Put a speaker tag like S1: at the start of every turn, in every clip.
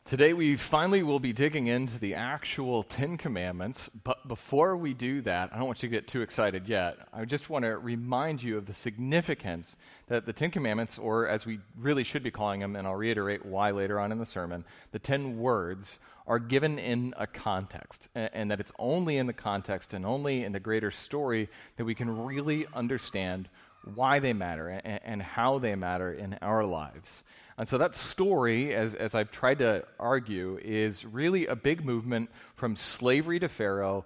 S1: Today we finally will be digging into the actual Ten Commandments, but before we do that, I don't want you to get too excited yet. I just want to remind you of the significance that the Ten Commandments, or as we really should be calling them, and I'll reiterate why later on in the sermon, the 10 words are given in a context, and that it's only in the context and only in the greater story that we can really understand why they matter and how they matter in our lives. And so that story, as I've tried to argue, is really a big movement from slavery to Pharaoh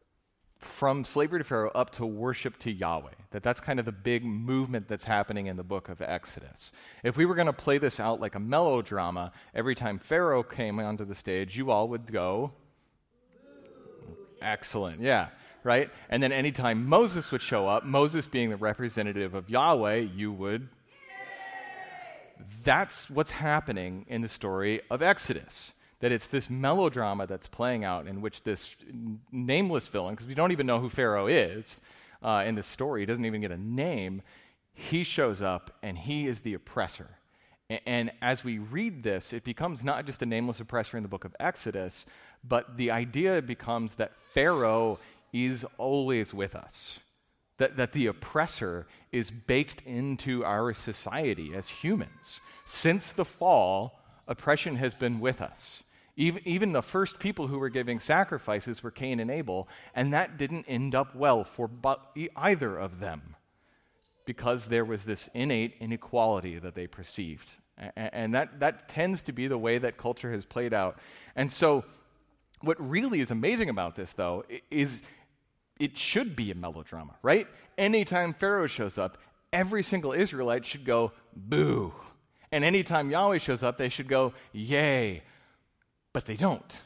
S1: up to worship to Yahweh. That's kind of the big movement that's happening in the book of Exodus. If we were going to play this out like a melodrama, every time Pharaoh came onto the stage, you all would go, excellent, yeah, right? And then anytime Moses would show up, Moses being the representative of Yahweh, you would. That's what's happening in the story of Exodus. That it's this melodrama that's playing out in which this nameless villain, because we don't even know who Pharaoh is in this story, he doesn't even get a name, he shows up and he is the oppressor. And as we read this, it becomes not just a nameless oppressor in the book of Exodus, but the idea becomes that Pharaoh is always with us. That the oppressor is baked into our society as humans. Since the fall, oppression has been with us. Even the first people who were giving sacrifices were Cain and Abel, and that didn't end up well for either of them because there was this innate inequality that they perceived. And that tends to be the way that culture has played out. And so what really is amazing about this, though, is it should be a melodrama, right? Anytime Pharaoh shows up, every single Israelite should go, boo. And anytime Yahweh shows up, they should go, yay. But they don't.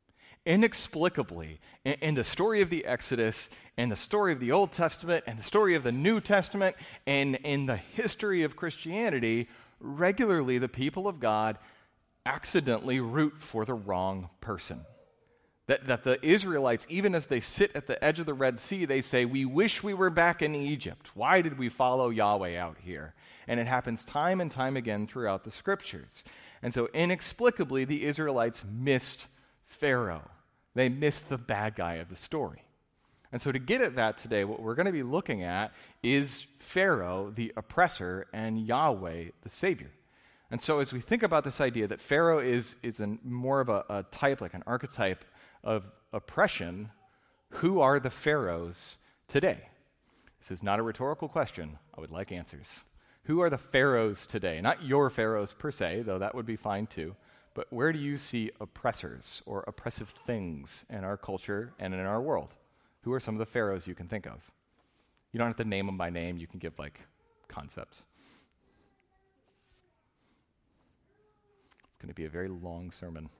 S1: Inexplicably, in the story of the Exodus, and the story of the Old Testament, and the story of the New Testament, and in the history of Christianity, regularly the people of God accidentally root for the wrong person. That the Israelites, even as they sit at the edge of the Red Sea, they say, we wish we were back in Egypt. Why did we follow Yahweh out here? And it happens time and time again throughout the scriptures. And so inexplicably, the Israelites missed Pharaoh. They missed the bad guy of the story. And so to get at that today, what we're going to be looking at is Pharaoh, the oppressor, and Yahweh, the savior. And so as we think about this idea that Pharaoh is more of a type, like an archetype of oppression, who are the pharaohs today? This is not a rhetorical question. I would like answers. Who are the pharaohs today? Not your pharaohs per se, though that would be fine too, but where do you see oppressors or oppressive things in our culture and in our world? Who are some of the pharaohs you can think of? You don't have to name them by name. You can give like concepts. It's going to be a very long sermon.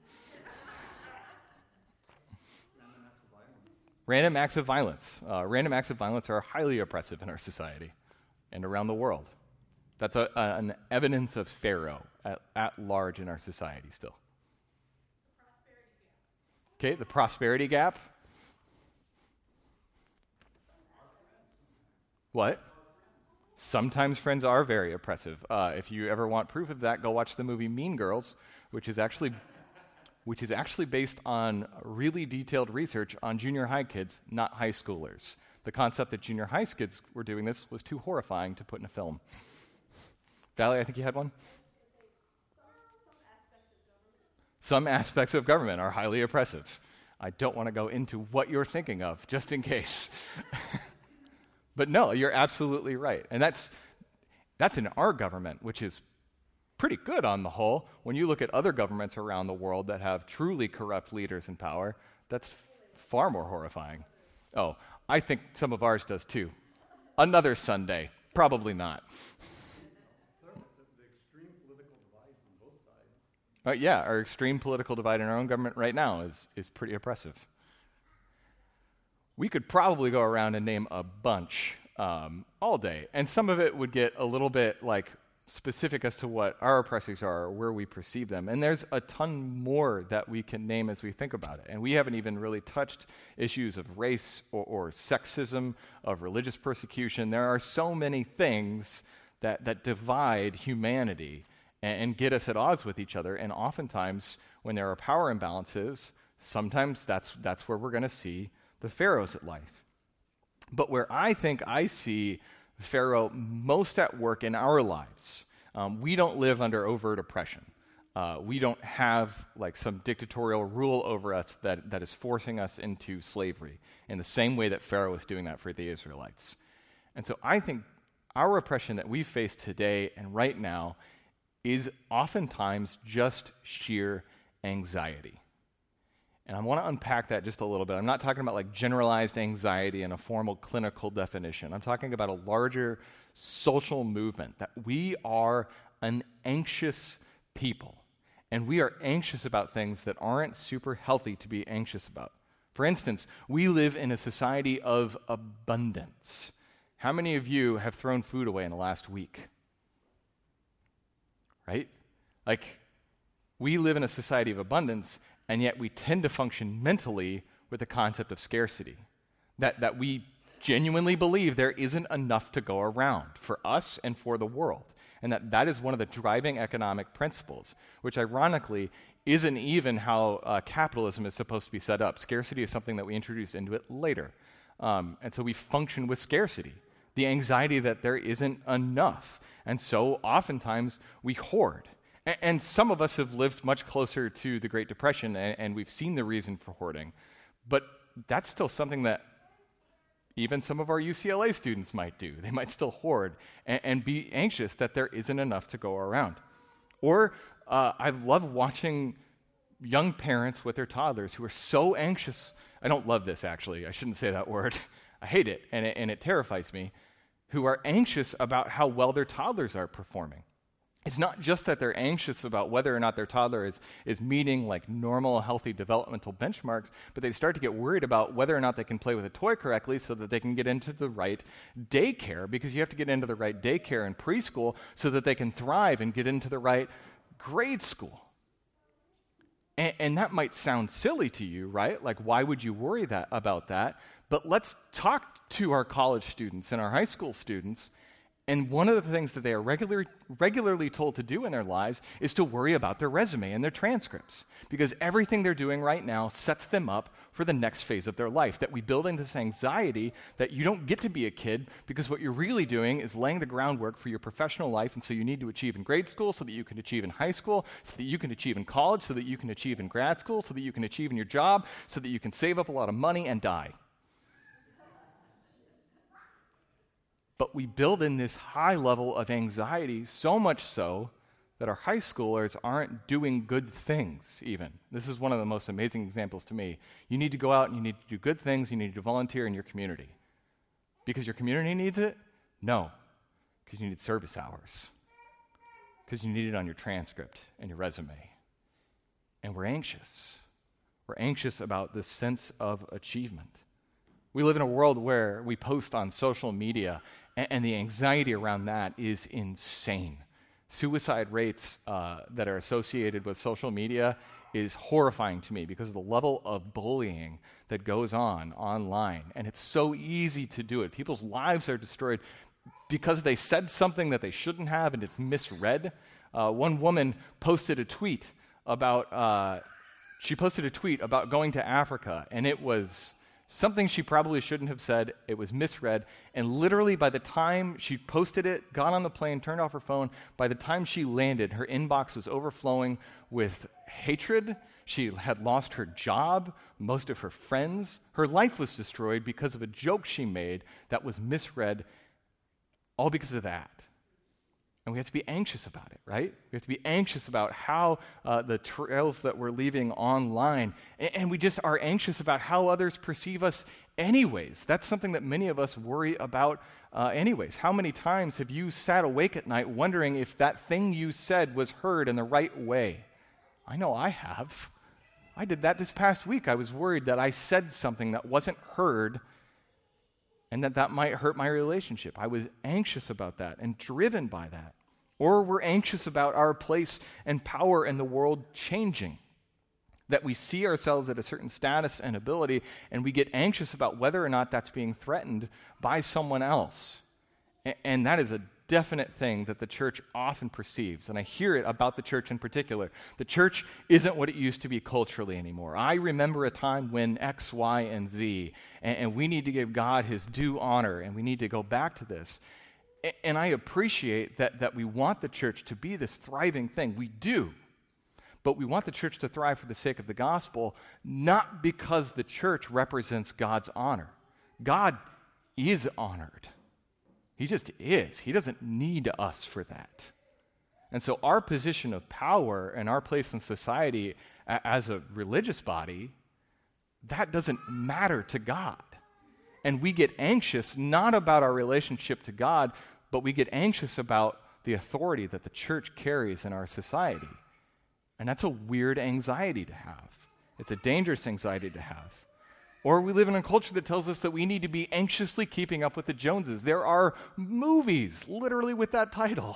S1: Random acts of violence. Random acts of violence are highly oppressive in our society and around the world. That's an evidence of Pharaoh at large in our society still. Okay, the prosperity gap. What? Sometimes friends are very oppressive. If you ever want proof of that, go watch the movie Mean Girls, which is actually based on really detailed research on junior high kids, not high schoolers. The concept that junior high kids were doing this was too horrifying to put in a film. Valerie, I think you had one? Some aspects of government are highly oppressive. I don't want to go into what you're thinking of, just in case. But no, you're absolutely right. And that's in our government, which is pretty good on the whole. When you look at other governments around the world that have truly corrupt leaders in power, that's far more horrifying. Oh, I think some of ours does too. Another Sunday, probably not. Yeah, our extreme political divide in our own government right now is pretty oppressive. We could probably go around and name a bunch all day, and some of it would get a little bit like specific as to what our oppressors are or where we perceive them. And there's a ton more that we can name as we think about it. And we haven't even really touched issues of race or sexism, of religious persecution. There are so many things that divide humanity. and get us at odds with each other. And oftentimes, when there are power imbalances, sometimes that's where we're going to see the pharaohs at life. But where I think I see Pharaoh most at work in our lives, we don't live under overt oppression. We don't have like some dictatorial rule over us that is forcing us into slavery in the same way that Pharaoh was doing that for the Israelites. And so I think our oppression that we face today and right now is oftentimes just sheer anxiety. And I want to unpack that just a little bit. I'm not talking about like generalized anxiety in a formal clinical definition. I'm talking about a larger social movement that we are an anxious people. And we are anxious about things that aren't super healthy to be anxious about. For instance, we live in a society of abundance. How many of you have thrown food away in the last week? Right? Like, we live in a society of abundance, and yet we tend to function mentally with the concept of scarcity. That we genuinely believe there isn't enough to go around for us and for the world. And that is one of the driving economic principles, which ironically isn't even how capitalism is supposed to be set up. Scarcity is something that we introduce into it later. And so we function with scarcity, the anxiety that there isn't enough. And so oftentimes we hoard. And some of us have lived much closer to the Great Depression, and we've seen the reason for hoarding. But that's still something that even some of our UCLA students might do. They might still hoard and be anxious that there isn't enough to go around. Or I love watching young parents with their toddlers who are so anxious. I don't love this, actually. I shouldn't say that word. I hate it, and it terrifies me. Who are anxious about how well their toddlers are performing. It's not just that they're anxious about whether or not their toddler is meeting like normal, healthy developmental benchmarks, but they start to get worried about whether or not they can play with a toy correctly so that they can get into the right daycare, because you have to get into the right daycare and preschool so that they can thrive and get into the right grade school. And that might sound silly to you, right? Like, why would you worry about that? But let's talk to our college students and our high school students. And one of the things that they are regularly told to do in their lives is to worry about their resume and their transcripts, because everything they're doing right now sets them up for the next phase of their life, that we build into this anxiety that you don't get to be a kid, because what you're really doing is laying the groundwork for your professional life, and so you need to achieve in grade school so that you can achieve in high school, so that you can achieve in college, so that you can achieve in grad school, so that you can achieve in your job, so that you can save up a lot of money and die. But we build in this high level of anxiety, so much so that our high schoolers aren't doing good things even. This is one of the most amazing examples to me. You need to go out and you need to do good things. You need to volunteer in your community. Because your community needs it? No. Because you need service hours. Because you need it on your transcript and your resume. And we're anxious. We're anxious about this sense of achievement. We live in a world where we post on social media, and the anxiety around that is insane. Suicide rates that are associated with social media is horrifying to me because of the level of bullying that goes on online. And it's so easy to do it. People's lives are destroyed because they said something that they shouldn't have and it's misread. One woman posted a tweet about going to Africa, and it was something she probably shouldn't have said. It was misread. And literally by the time she posted it, got on the plane, turned off her phone, by the time she landed, her inbox was overflowing with hatred. She had lost her job, most of her friends. Her life was destroyed because of a joke she made that was misread, all because of that. And we have to be anxious about it, right? We have to be anxious about how the trails that we're leaving online, and we just are anxious about how others perceive us anyways. That's something that many of us worry about anyways. How many times have you sat awake at night wondering if that thing you said was heard in the right way? I know I have. I did that this past week. I was worried that I said something that wasn't heard and that might hurt my relationship. I was anxious about that and driven by that. Or we're anxious about our place and power in the world changing. That we see ourselves at a certain status and ability, and we get anxious about whether or not that's being threatened by someone else. And that is a definite thing that the church often perceives, and I hear it about the church in particular. The church isn't what it used to be culturally anymore. I remember a time when X, Y, and Z, and we need to give God his due honor, and we need to go back to this. And I appreciate that we want the church to be this thriving thing. We do. But we want the church to thrive for the sake of the gospel, not because the church represents God's honor. God is honored. He just is. He doesn't need us for that. And so our position of power and our place in society as a religious body, that doesn't matter to God. And we get anxious not about our relationship to God, but we get anxious about the authority that the church carries in our society. And that's a weird anxiety to have. It's a dangerous anxiety to have. Or we live in a culture that tells us that we need to be anxiously keeping up with the Joneses. There are movies, literally with that title,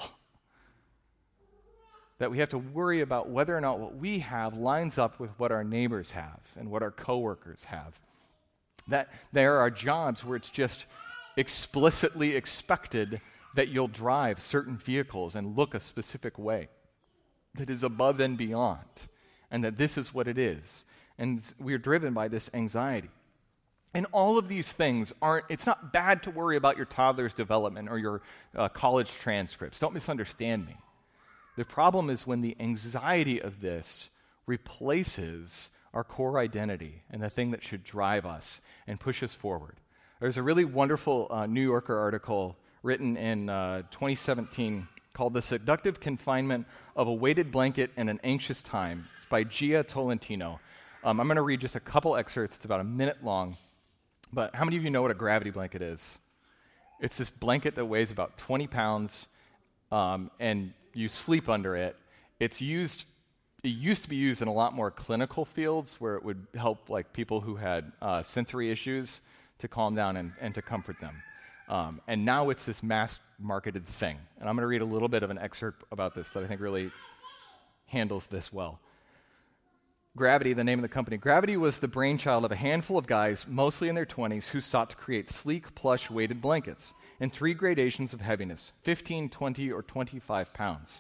S1: that we have to worry about whether or not what we have lines up with what our neighbors have and what our coworkers have. That there are jobs where it's just explicitly expected that you'll drive certain vehicles and look a specific way that is above and beyond, and that this is what it is. And we're driven by this anxiety. And all of these things it's not bad to worry about your toddler's development or your college transcripts. Don't misunderstand me. The problem is when the anxiety of this replaces our core identity and the thing that should drive us and push us forward. There's a really wonderful New Yorker article written in 2017 called The Seductive Confinement of a Weighted Blanket in an Anxious Time. It's by Gia Tolentino. I'm going to read just a couple excerpts. It's about a minute long. But how many of you know what a gravity blanket is? It's this blanket that weighs about 20 pounds, and you sleep under it. It used to be used in a lot more clinical fields where it would help like people who had sensory issues to calm down and to comfort them. And now it's this mass-marketed thing. And I'm going to read a little bit of an excerpt about this that I think really handles this well. Gravity, the name of the company. Gravity was the brainchild of a handful of guys, mostly in their 20s, who sought to create sleek, plush, weighted blankets in 3 gradations of heaviness, 15, 20, or 25 pounds.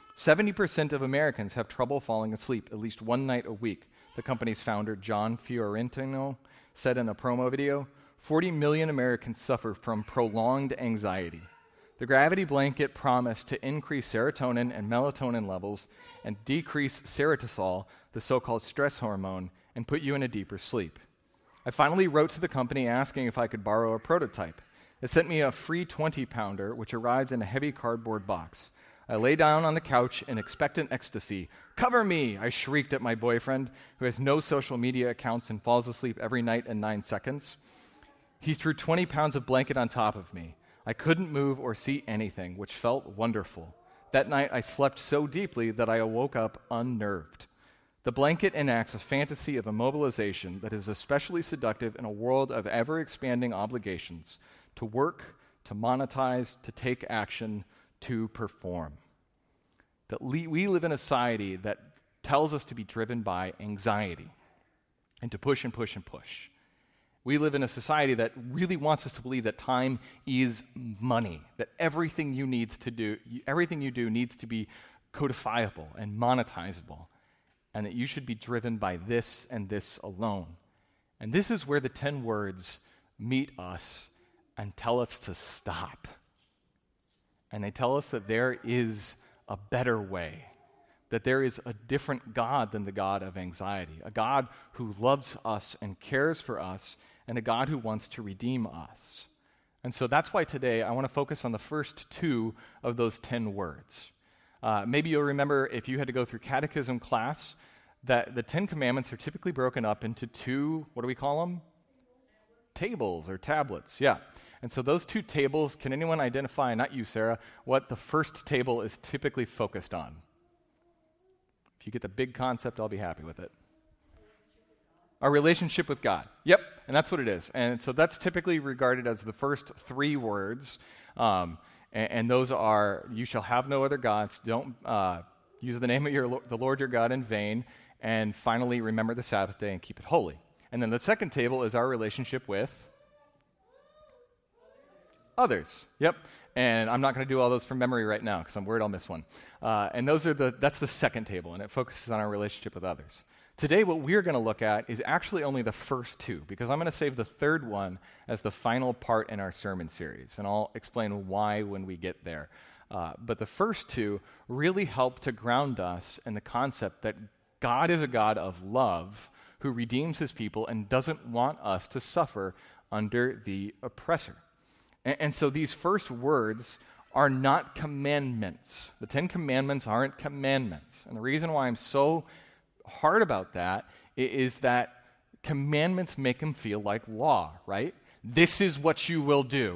S1: 70% of Americans have trouble falling asleep at least one night a week, the company's founder, John Fiorentino, said in a promo video. 40 million Americans suffer from prolonged anxiety. The gravity blanket promised to increase serotonin and melatonin levels and decrease serotonin, the so-called stress hormone, and put you in a deeper sleep. I finally wrote to the company asking if I could borrow a prototype. They sent me a free 20-pounder, which arrived in a heavy cardboard box. I lay down on the couch in expectant ecstasy. "Cover me!" I shrieked at my boyfriend, who has no social media accounts and falls asleep every night in 9 seconds. He threw 20 pounds of blanket on top of me. I couldn't move or see anything, which felt wonderful. That night, I slept so deeply that I woke up unnerved. The blanket enacts a fantasy of immobilization that is especially seductive in a world of ever-expanding obligations to work, to monetize, to take action, to perform. That we live in a society that tells us to be driven by anxiety and to push and push and push. We live in a society that really wants us to believe that time is money, that everything you do needs to be codifiable and monetizable, and that you should be driven by this and this alone. And this is where the 10 words meet us and tell us to stop. And they tell us that there is a better way, that there is a different God than the God of anxiety, a God who loves us and cares for us, and a God who wants to redeem us. And so that's why today I want to focus on the first 2 of those 10 words. Maybe you'll remember if you had to go through catechism class that the 10 commandments are typically broken up into 2, what do we call them? Tables or tablets, yeah. And so those 2 tables, can anyone identify, not you, Sarah, what the first table is typically focused on? If you get the big concept, I'll be happy with it. Our relationship with God. Yep, and that's what it is. And so that's typically regarded as the first 3 words. And those are, you shall have no other gods, don't use the name of the Lord your God in vain, and finally remember the Sabbath day and keep it holy. And then the second table is our relationship with others. Yep. And I'm not going to do all those from memory right now because I'm worried I'll miss one. And that's the second table, and it focuses on our relationship with others. Today, what we're going to look at is actually only the first two, because I'm going to save the third one as the final part in our sermon series, and I'll explain why when we get there. But the first two really help to ground us in the concept that God is a God of love who redeems his people and doesn't want us to suffer under the oppressor. And so these first words are not commandments. The 10 Commandments aren't commandments. And the reason why I'm so hard about that is that commandments make them feel like law, right? This is what you will do.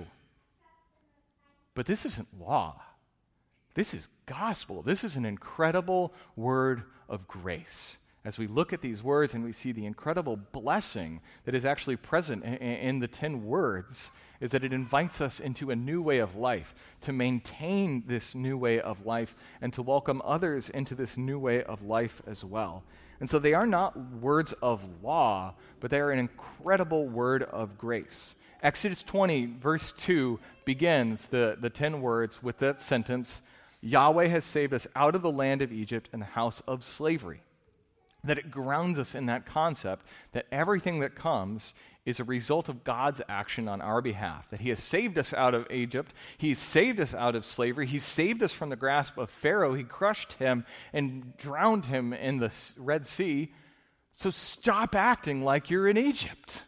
S1: But this isn't law. This is gospel. This is an incredible word of grace. As we look at these words and we see the incredible blessing that is actually present in the 10 words, is that it invites us into a new way of life, to maintain this new way of life, and to welcome others into this new way of life as well. And so they are not words of law, but they are an incredible word of grace. Exodus 20, verse 2, begins the 10 words with that sentence, Yahweh has saved us out of the land of Egypt and the house of slavery. That it grounds us in that concept that everything that comes is a result of God's action on our behalf, that he has saved us out of Egypt, he's saved us out of slavery, he's saved us from the grasp of Pharaoh, he crushed him and drowned him in the Red Sea. So stop acting like you're in Egypt.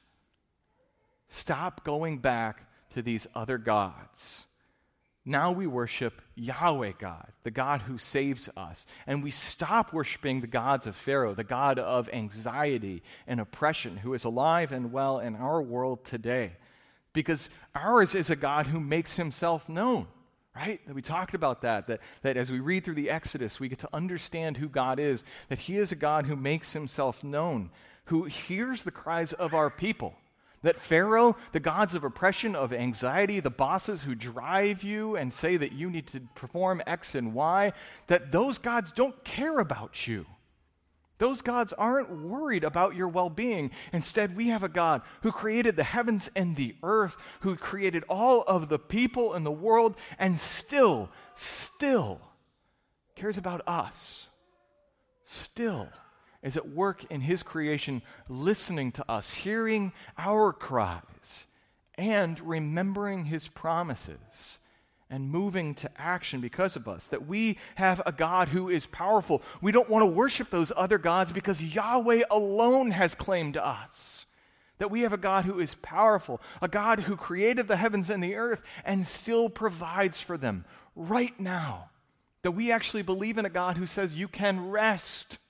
S1: Stop going back to these other gods. Now we worship Yahweh God, the God who saves us. And we stop worshiping the gods of Pharaoh, the God of anxiety and oppression, who is alive and well in our world today. Because ours is a God who makes himself known, right? We talked about that as we read through the Exodus, we get to understand who God is, that he is a God who makes himself known, who hears the cries of our people. That Pharaoh, the gods of oppression, of anxiety, the bosses who drive you and say that you need to perform X and Y, that those gods don't care about you. Those gods aren't worried about your well-being. Instead, we have a God who created the heavens and the earth, who created all of the people in the world, and still cares about us. Still is at work in his creation, listening to us, hearing our cries, and remembering his promises, and moving to action because of us. That we have a God who is powerful. We don't want to worship those other gods because Yahweh alone has claimed us. That we have a God who is powerful, a God who created the heavens and the earth and still provides for them right now. That we actually believe in a God who says you can rest.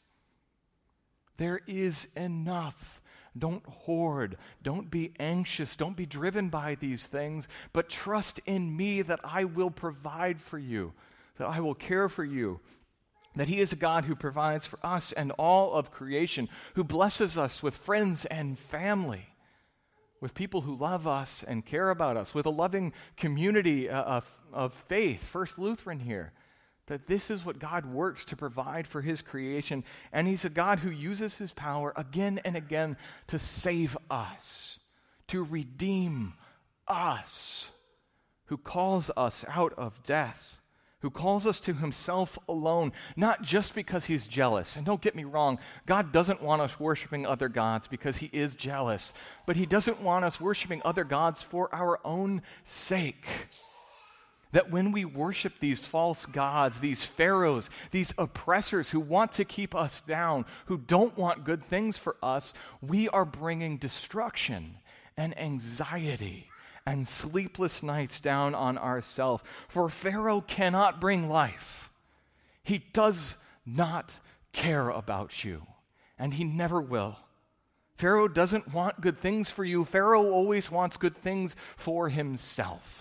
S1: There is enough. Don't hoard. Don't be anxious. Don't be driven by these things, but trust in me that I will provide for you, that I will care for you, that he is a God who provides for us and all of creation, who blesses us with friends and family, with people who love us and care about us, with a loving community of faith, First Lutheran here. That this is what God works to provide for his creation, and he's a God who uses his power again and again to save us, to redeem us, who calls us out of death, who calls us to himself alone, not just because he's jealous. And don't get me wrong, God doesn't want us worshiping other gods because he is jealous, but he doesn't want us worshiping other gods for our own sake. That when we worship these false gods, these pharaohs, these oppressors who want to keep us down, who don't want good things for us, we are bringing destruction and anxiety and sleepless nights down on ourselves. For Pharaoh cannot bring life. He does not care about you, and he never will. Pharaoh doesn't want good things for you. Pharaoh always wants good things for himself.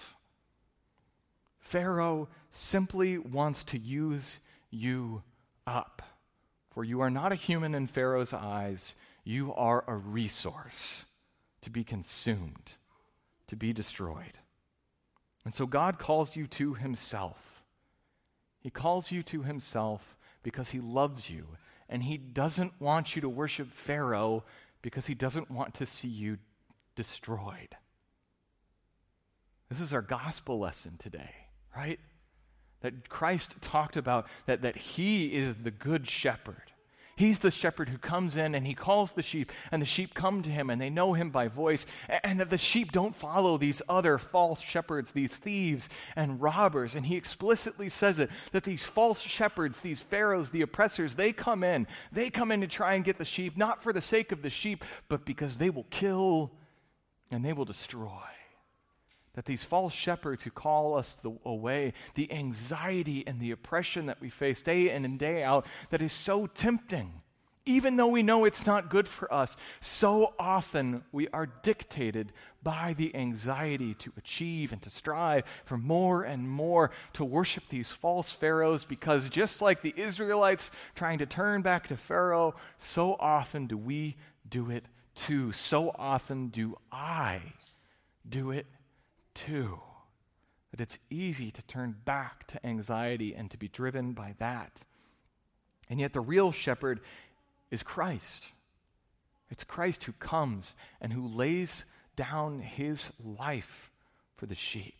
S1: Pharaoh simply wants to use you up. For you are not a human in Pharaoh's eyes. You are a resource to be consumed, to be destroyed. And so God calls you to himself. He calls you to himself because he loves you. And he doesn't want you to worship Pharaoh because he doesn't want to see you destroyed. This is our gospel lesson today, right? That Christ talked about that he is the good shepherd. He's the shepherd who comes in and he calls the sheep, and the sheep come to him and they know him by voice, and that the sheep don't follow these other false shepherds, these thieves and robbers. And he explicitly says it, that these false shepherds, these pharaohs, the oppressors, they come in to try and get the sheep, not for the sake of the sheep, but because they will kill and they will destroy. That these false shepherds who call us away, the anxiety and the oppression that we face day in and day out, that is so tempting, even though we know it's not good for us, so often we are dictated by the anxiety to achieve and to strive for more and more, to worship these false pharaohs, because just like the Israelites trying to turn back to Pharaoh, so often do we do it too. So often do I do it too. That it's easy to turn back to anxiety and to be driven by that. And yet the real shepherd is Christ. It's Christ who comes and who lays down his life for the sheep,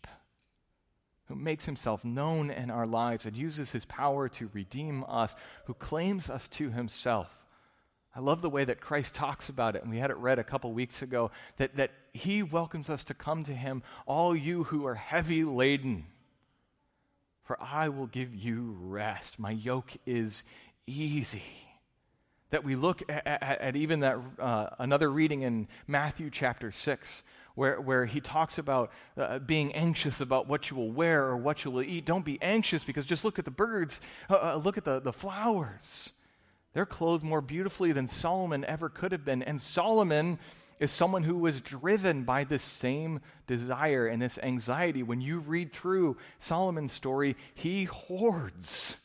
S1: who makes himself known in our lives and uses his power to redeem us, who claims us to himself. I love the way that Christ talks about it, and we had it read a couple weeks ago, that he welcomes us to come to him, all you who are heavy laden, for I will give you rest. My yoke is easy. That we look at even that another reading in Matthew chapter 6, where he talks about being anxious about what you will wear or what you will eat. Don't be anxious, because just look at the birds, look at the flowers. They're clothed more beautifully than Solomon ever could have been. And Solomon is someone who was driven by this same desire and this anxiety. When you read through Solomon's story, he hoards.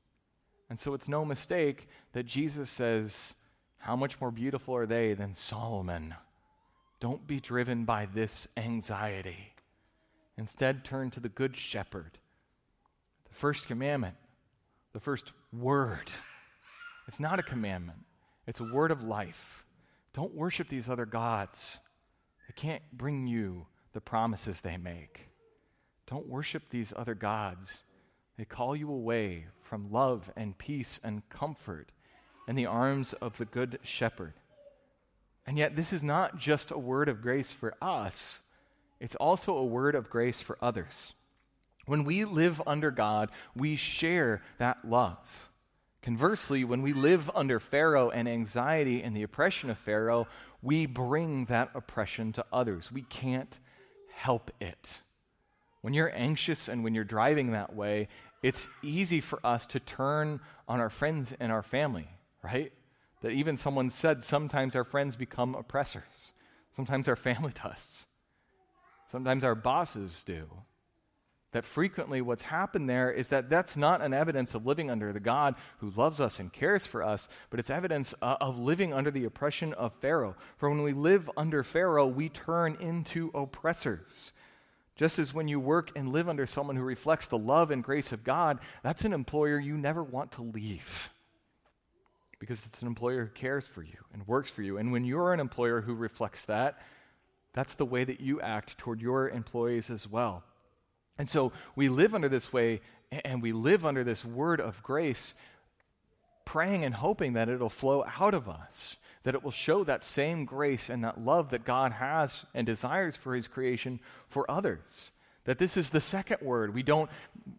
S1: And so it's no mistake that Jesus says, how much more beautiful are they than Solomon? Don't be driven by this anxiety. Instead, turn to the Good Shepherd. The first commandment, the first word. It's not a commandment. It's a word of life. Don't worship these other gods. They can't bring you the promises they make. Don't worship these other gods. They call you away from love and peace and comfort in the arms of the Good Shepherd. And yet, this is not just a word of grace for us. It's also a word of grace for others. When we live under God, we share that love. Conversely, when we live under Pharaoh and anxiety and the oppression of Pharaoh, we bring that oppression to others. We can't help it. When you're anxious and when you're driving that way, it's easy for us to turn on our friends and our family, right? That even someone said sometimes our friends become oppressors. Sometimes our family does. Sometimes our bosses do. That frequently what's happened there is that that's not an evidence of living under the God who loves us and cares for us, but it's evidence of living under the oppression of Pharaoh. For when we live under Pharaoh, we turn into oppressors. Just as when you work and live under someone who reflects the love and grace of God, that's an employer you never want to leave, because it's an employer who cares for you and works for you. And when you're an employer who reflects that, that's the way that you act toward your employees as well. And so we live under this way, and we live under this word of grace, praying and hoping that it'll flow out of us, that it will show that same grace and that love that God has and desires for his creation for others. That this is the second word. We don't,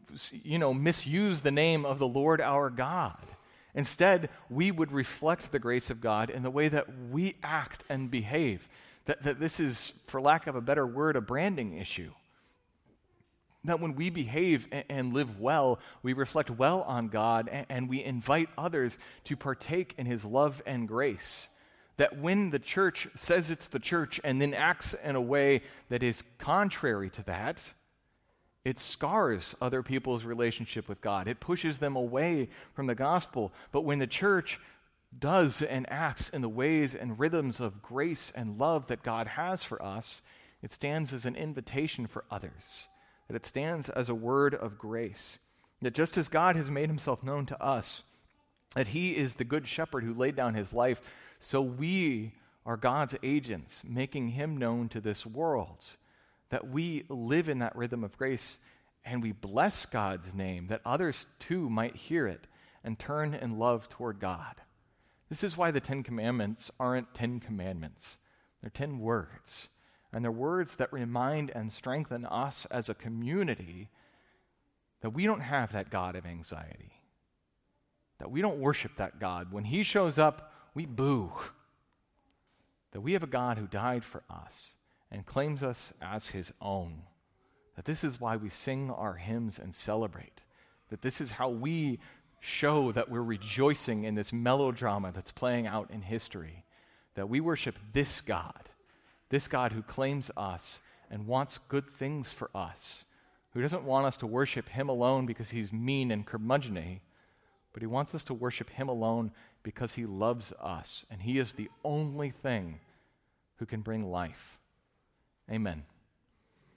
S1: misuse the name of the Lord our God. Instead, we would reflect the grace of God in the way that we act and behave. That this is, for lack of a better word, a branding issue. That when we behave and live well, we reflect well on God, and we invite others to partake in his love and grace. That when the church says it's the church and then acts in a way that is contrary to that, it scars other people's relationship with God. It pushes them away from the gospel. But when the church does and acts in the ways and rhythms of grace and love that God has for us, it stands as an invitation for others. That it stands as a word of grace. That just as God has made himself known to us, that he is the good shepherd who laid down his life, so we are God's agents, making him known to this world. that we live in that rhythm of grace and we bless God's name, that others too might hear it and turn in love toward God. This is why the 10 Commandments aren't 10 commandments. They're 10 words. And they're words that remind and strengthen us as a community that we don't have that God of anxiety, that we don't worship that God. When he shows up, we boo. That we have a God who died for us and claims us as his own. That this is why we sing our hymns and celebrate. That this is how we show that we're rejoicing in this melodrama that's playing out in history. That we worship this God who claims us and wants good things for us, who doesn't want us to worship him alone because he's mean and curmudgeon-y, but he wants us to worship him alone because he loves us, and he is the only thing who can bring life. Amen.